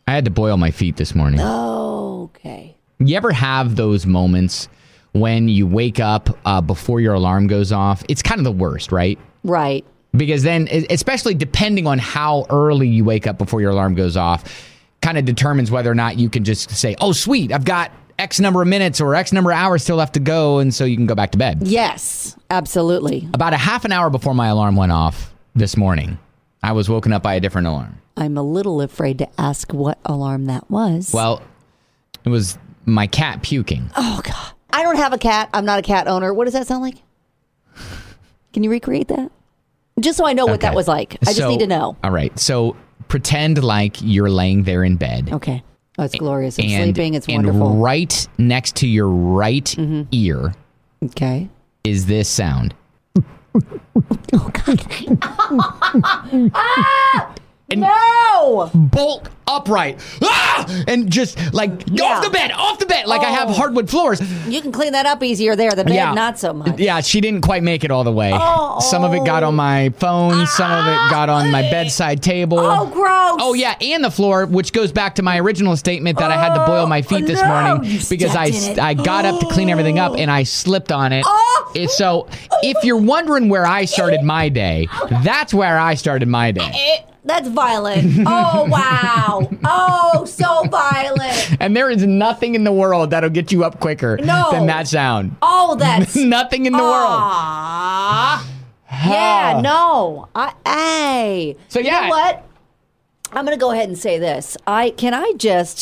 I had to boil my feet this morning. Oh, okay. You ever have those moments when you wake up before your alarm goes off? It's kind of the worst, right? Right. Because then, especially depending on how early you wake up before your alarm goes off, kind of determines whether or not you can just say, oh, sweet, I've got X number of minutes or X number of hours still left to go, and so you can go back to bed. Yes, absolutely. About a half an hour before my alarm went off this morning, I was woken up by a different alarm. I'm a little afraid to ask what alarm that was. Well, it was my cat puking. Oh, God. I don't have a cat. I'm not a cat owner. What does that sound like? Can you recreate that? Just so I know what that was like. I just need to know. All right. So pretend like you're laying there in bed. Okay. Oh, it's glorious. I'm sleeping. It's wonderful. And right next to your right ear is this sound. Oh, God. And no! Bolt upright. Ah! And just like, off the bed. Like I have hardwood floors. You can clean that up easier there. The bed, not so much. Yeah, she didn't quite make it all the way. Some of it got on my phone. Some of it got on my bedside table. Oh, gross. Oh, yeah, and the floor, which goes back to my original statement that I had to boil my feet this morning because I got up to clean everything up and I slipped on it. So if you're wondering where I started my day, that's where I started my day. That's violent. Oh, wow. Oh, so violent. And there is nothing in the world that'll get you up quicker than that sound. Oh, that's... nothing in the world. Yeah, no. Hey. So, you know what? I'm going to go ahead and say this. I'm going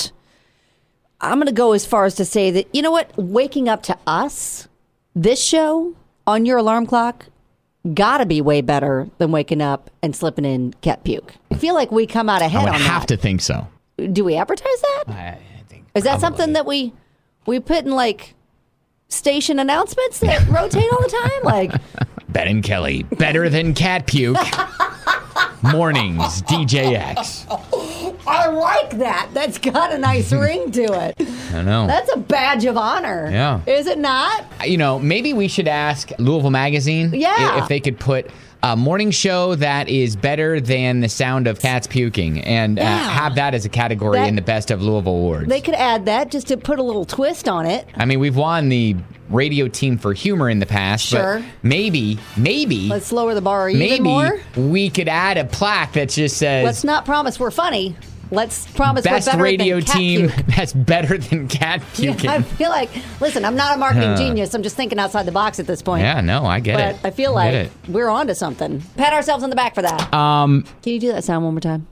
to go as far as to say that, you know what? Waking up to us, this show, on your alarm clock, gotta be way better than waking up and slipping in cat puke. I feel like we come out ahead on that. I would have to think so. Do we advertise that? I think Is that something that we put in like station announcements that rotate all the time? Like Ben and Kelly, better than cat puke. Mornings, DJX. I like that. That's got a nice ring to it. I know. That's a badge of honor. Yeah. Is it not? You know, maybe we should ask Louisville Magazine if they could put a morning show that is better than the sound of cats puking and have that as a category in the Best of Louisville Awards. They could add that just to put a little twist on it. I mean, we've won the radio team for humor in the past, but maybe let's lower the bar even more. We could add a plaque that just says, let's not promise we're funny. Let's promise we're best better radio than cat team puke. that's better than cat puking. Yeah, I feel like, listen, I'm not a marketing genius. I'm just thinking outside the box at this point. Yeah, no, I get it. But I feel like we're on to something. Pat ourselves on the back for that. Can you do that sound one more time?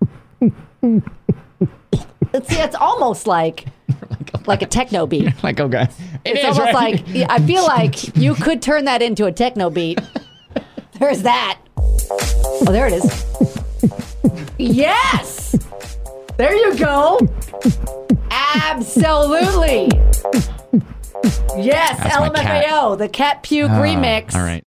See, it's almost like a techno beat. Like, okay. It's almost like, I feel like you could turn that into a techno beat. There's that. Oh, there it is. Yes! There you go. Absolutely. Yes, LMFAO, the cat puke remix. All right.